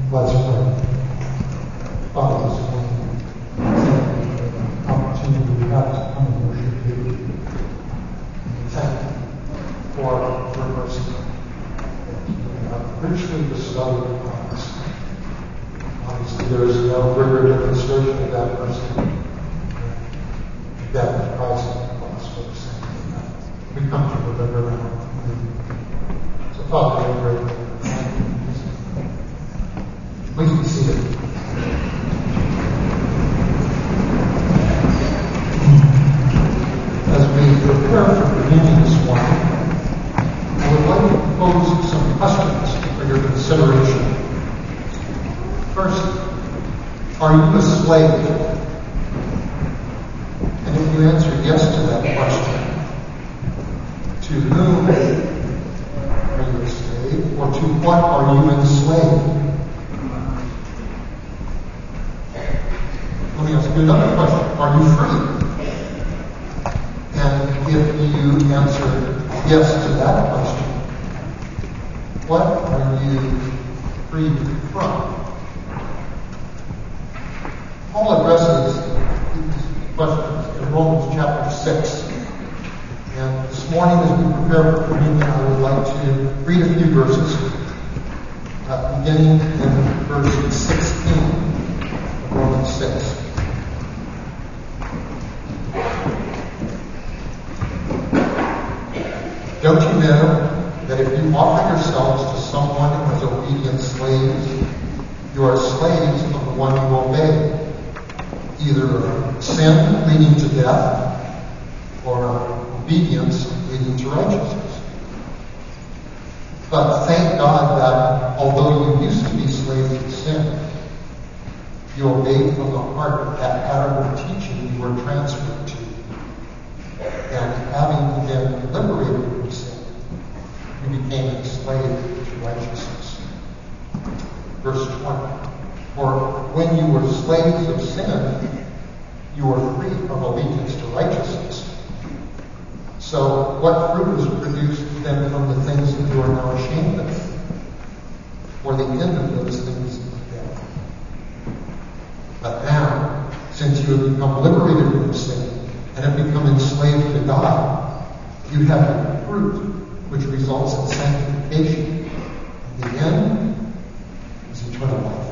Let's pray. Father, this morning, thank you for the opportunity we have to come and worship you. Thank you for your mercy that you have richly bestowed upon us. Obviously, there is no greater demonstration of that mercy. Death of Christ on the cross for the sake of that. We come to deliver now. So, Father, we pray. Please be seated. As we prepare for communion this morning, I would like to pose some questions for your consideration. First, are you a slave? And if you answer yes to that question, to whom are you a slave, or to what are you enslaved? Let me ask you another question. Are you free? And if you answer yes to that question, what are you free from? Paul addresses these questions in Romans chapter 6. And this morning, as we prepare for communion, I would like to read a few verses, beginning in verse 16 of Romans 6. Don't you know that if you offer yourselves to someone as obedient slaves, you are slaves of the one you obey, either sin leading to death or obedience leading to righteousness? But thank God that although you used to be slaves of sin, you obeyed from the heart that pattern of teaching you were transferred to. And having been liberated from sin, you became enslaved to righteousness. Verse 20. For when you were slaves of sin, you were free from allegiance to righteousness. So what fruit was produced then from the things that you are now ashamed of? For the end of those things is death. But now, since you have become liberated from sin, and have become enslaved to God, you have the fruit which results in sanctification. And the end is eternal life.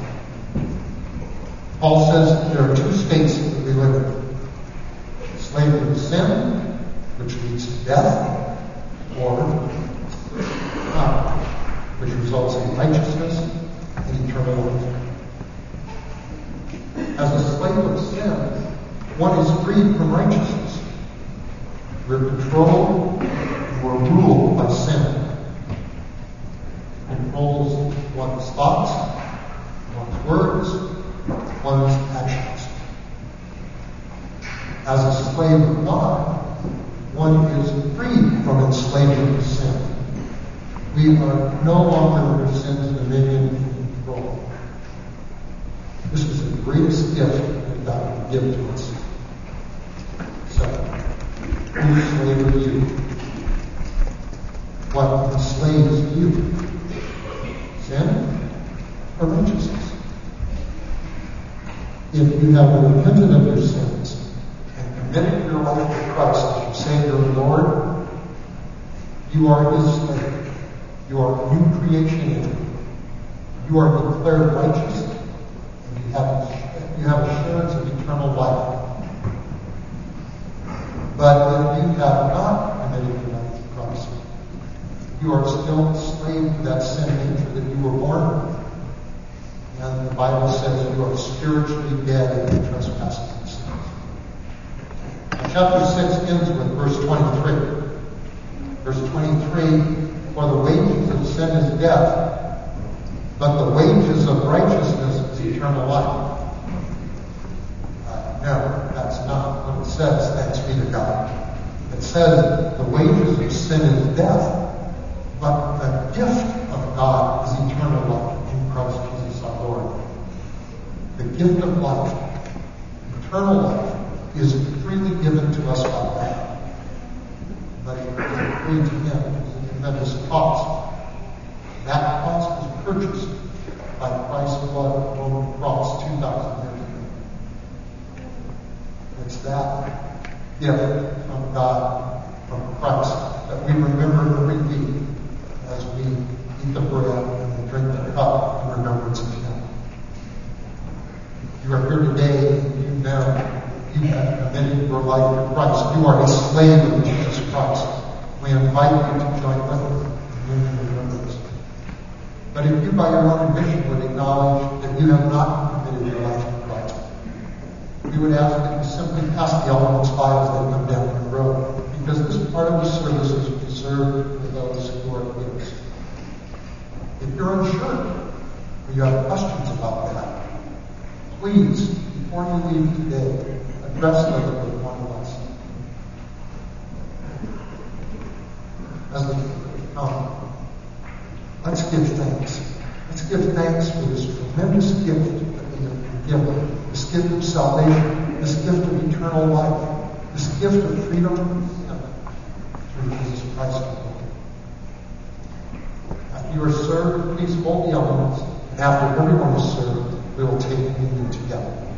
Paul says there are two states that we live in. Slavery to sin, which leads to death, or God, which results in righteousness and eternal life. As a slave of sin, one is freed from righteousness. We're controlled and we're ruled by sin. It controls one's thoughts, one's words, one's actions. As a slave of God, one is freed from enslavement to sin. We are no longer under sin's dominion and control. This is the greatest gift that God can give to us. So, whose slave are you? What enslaves you? Sin or righteousness? If you have repented of your sins and committed your life to Christ as your Savior and Lord, you are His slave. You are a new creation in Him. You are declared righteous, and you have assurance of eternal life. But if you have not committed your life to Christ, you are still enslaved to that sin nature that you were born with. And the Bible says you are spiritually dead in your trespasses and sins. Chapter 6 ends with verse 23. Verse 23, for the wages of sin is death, but the wages of righteousness is eternal life. No, that's not what it says, thanks be to God. It says the wages of sin is death, but the gift of God is eternal life in Christ Jesus our Lord. The gift of life, eternal life, is freely given to us by God. But it is free to Him. It is a tremendous cost. That cost was purchased by Christ blood on the cross 2,000 years ago. It's that gift from God, from Christ, that we remember every week as we eat the bread and drink the cup in remembrance of Him. You are here today, you know you have committed your life to Christ. You are a slave of Jesus Christ. We invite you to join with us in remembrance. But if you by your own admission would acknowledge that you have not committed your life to Christ, we would ask that you simply pass the elements files that come down the road, because this part of the service is reserved for those who are givers. If you're unsure or you have questions about that, please, before you leave today, address those with one of us. As we come, let's give thanks. Let's give thanks for this tremendous gift that we have been given. This gift of salvation, this gift of eternal life, this gift of freedom through Jesus Christ our Lord. After you are served, please hold the elements, and after everyone is served, we will take communion together.